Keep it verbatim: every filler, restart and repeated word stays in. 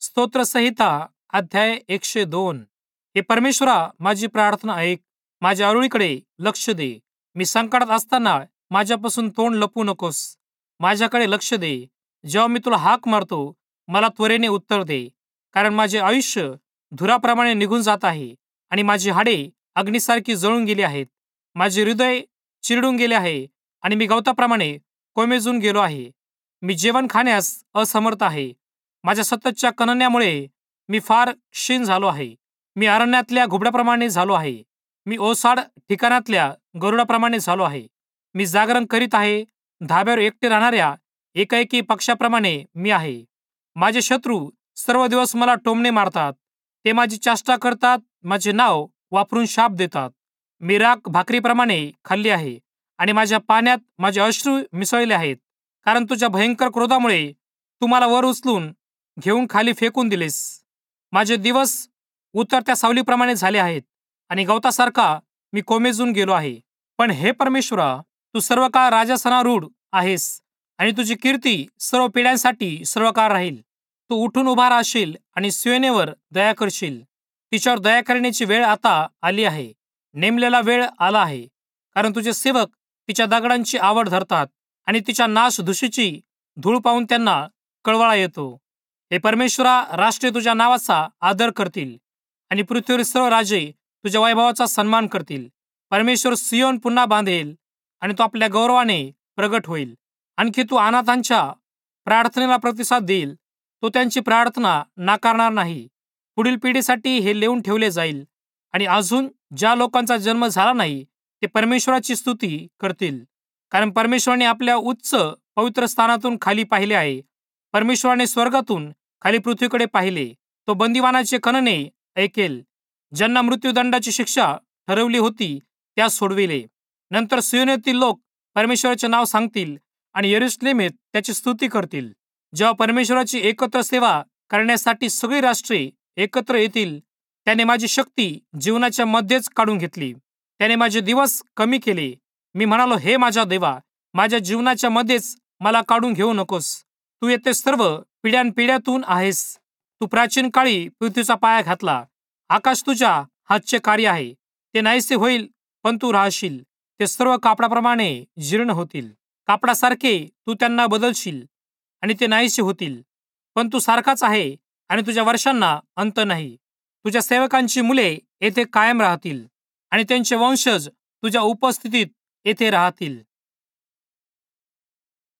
स्तोत्रसंहिता अध्याय एकशे दोन. हे परमेश्वरा, माझी प्रार्थना ऐक, माझ्या अरुळीकडे लक्ष दे. मी संकटात असताना माझ्यापासून तोंड लपवू नकोस. माझ्याकडे लक्ष दे. जेव्हा मी तुला हाक मारतो, मला त्वरेने उत्तर दे. कारण माझे आयुष्य धुराप्रमाणे निघून जात आहे आणि माझी हाडे अग्नीसारखी जळून गेली आहेत. माझे हृदय चिरडून गेले आहे आणि मी गवताप्रमाणे कोमेजून गेलो आहे. मी जेवण खाण्यास असमर्थ आहे. माझ्या सततच्या कणण्यामुळे मी फार क्षीण झालो आहे. मी अरण्यातल्या घुबडाप्रमाणे झालो आहे. मी ओसाड ठिकाणातल्या गरुडाप्रमाणे झालो आहे. मी जागरण करीत आहे. धाब्यावर एकटे राहणाऱ्या एकाएकी पक्षाप्रमाणे मी आहे. माझे शत्रू सर्व दिवस मला टोमणे मारतात. ते माझी चेष्टा करतात, माझे नाव वापरून शाप देतात. मी राख भाकरीप्रमाणे खाल्ली आहे आणि माझ्या पाण्यात माझे अश्रू मिसळले आहेत. कारण तुझ्या भयंकर क्रोधामुळे तू मला वर उचलून घेऊन खाली फेकून दिलेस. माझे दिवस उतरत्या सावलीप्रमाणे झाले आहेत आणि गवतासारखा मी कोमेजून गेलो आहे. पण हे परमेश्वरा, तू सर्व काळ राजासनारूढ आहेस आणि तुझी कीर्ती सर्व पिढ्यांसाठी सर्व काळ राहील. तू उठून उभा राहशील आणि सियोनेवर दया करशील. तिच्यावर दया करण्याची वेळ आता आली आहे. नेमलेला वेळ आला आहे. कारण तुझे सेवक तिच्या दगडांची आवड धरतात आणि तिच्या नाशधुशीची धूळ पाहून त्यांना कळवळा येतो. हे परमेश्वरा, राष्ट्रे तुझ्या नावाचा आदर करतील आणि पृथ्वीवर सर्व राजे तुझ्या वैभवाचा सन्मान करतील. परमेश्वर सियोन पुन्हा बांधेल आणि तो आपल्या गौरवाने प्रगट होईल. आणखी तू अनाथांच्या प्रार्थनेला प्रतिसाद देईल. तो त्यांची प्रार्थना नाकारणार नाही. पुढील पिढीसाठी हे लिहून ठेवले जाईल आणि अजून ज्या लोकांचा जन्म झाला नाही ते परमेश्वराची स्तुती करतील. कारण परमेश्वराने आपल्या उच्च पवित्र स्थानातून खाली पाहिले आहे. परमेश्वराने स्वर्गातून खाली पृथ्वीकडे पाहिले. तो बंदिवानाचे कणणे ऐकेल. ज्यांना मृत्यूदंडाची शिक्षा ठरवली होती त्यास सोडविले. नंतर सियोनेतील लोक परमेश्वराचे नाव सांगतील आणि यरूशलेमेत त्याची स्तुती करतील. जेव्हा परमेश्वराची एकत्र सेवा करण्यासाठी सगळी राष्ट्रे एकत्र येतील, त्याने माझी शक्ती जीवनाच्या मध्येच काढून घेतली. त्याने माझे दिवस कमी केले. मी म्हणालो, हे माझ्या देवा, माझ्या जीवनाच्या मध्येच मला काढून घेऊ नकोस. तू येथे सर्व पिढ्यानपिढ्यातून आहेस. तू प्राचीन काळी पृथ्वीचा पाया घातला. आकाश तुझ्या हातचे कार्य आहे. ते नाहीसे होईल पण तू राहशील. ते सर्व कापडाप्रमाणे जीर्ण होतील. कापडासारखे तू त्यांना बदलशील आणि ते नाहीसे होतील. पण तू सारखाच आहे आणि तुझ्या वर्षांना अंत नाही. तुझ्या सेवकांची मुले येथे कायम राहतील आणि त्यांचे वंशज तुझ्या उपस्थितीत येथे राहतील.